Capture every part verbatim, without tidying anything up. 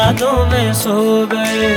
यादों में सो गए।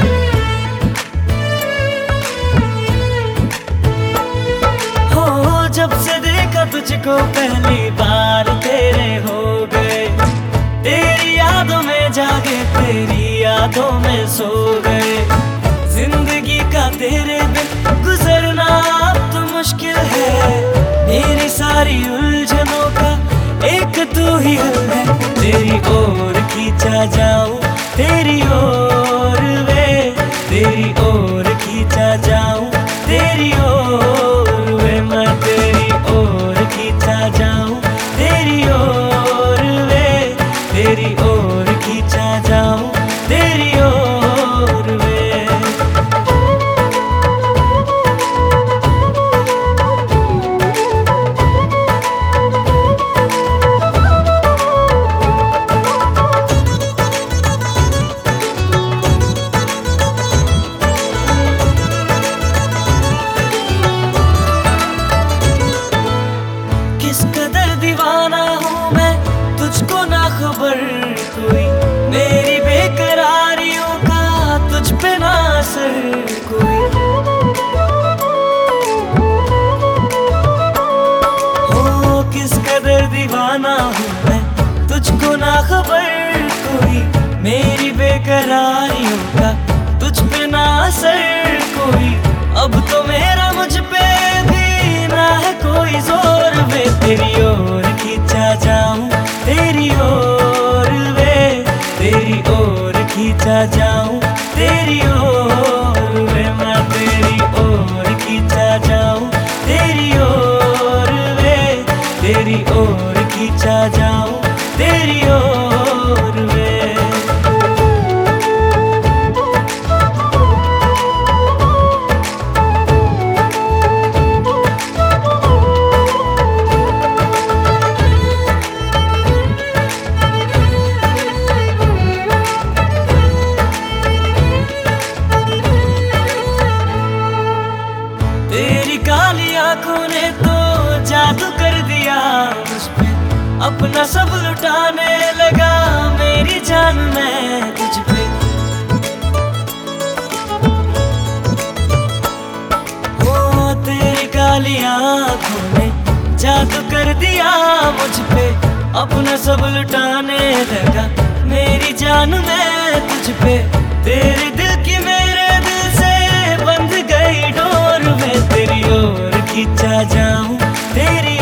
हो जब से देखा तुझको पहली बार तेरे हो गए, तेरी यादों में जागे तेरी यादों में सो गए। जिंदगी का तेरे बिन गुजरना अब तो मुश्किल है, मेरी सारी उलझनों का एक तू ही हल है। तेरी ओर खींचा जाऊं तेरी ओर वे, तेरी ओर खींचा जाऊं तेरी ओर वे, मैं तेरी ओर खींचा जाऊं तेरी ओर वे, तेरी ओर खींचा जाऊं तेरी ओर वे। किस कदर दीवाना हूँ मैं तुझको ना खबर कोई, मेरी बेकरारियों का तुझ पे ना असर कोई। हो किस कदर दीवाना हूँ मैं तुझको ना खबर कोई, मेरी बेकरारियों का तुझ पे ना असर कोई। अब तो मेरा मुझ पे भी ना है कोई जोर वे, तेरी ओर खींचा जाऊं तेरी ओर वे, तेरी ओर खींचा जाऊं तेरी ओर वे, मैं तेरी ओर खींचा जाऊं तेरी ओर वे, तेरी ओर खींचा जाऊं तेरी ओर वे। तेरी काली आंखों ने तो जादू कर दिया मुझ पे, अपना सब लुटाने लगा मेरी जान मैं तुझ पे। ओ तेरी काली आंखों ने जादू कर दिया मुझ पे, अपना सब लुटाने लगा मेरी जान मैं तुझ पे। तेरे दिल की मेरे दिल से बंध गई डोर में, तेरी ओर खींचा जाऊं तेरी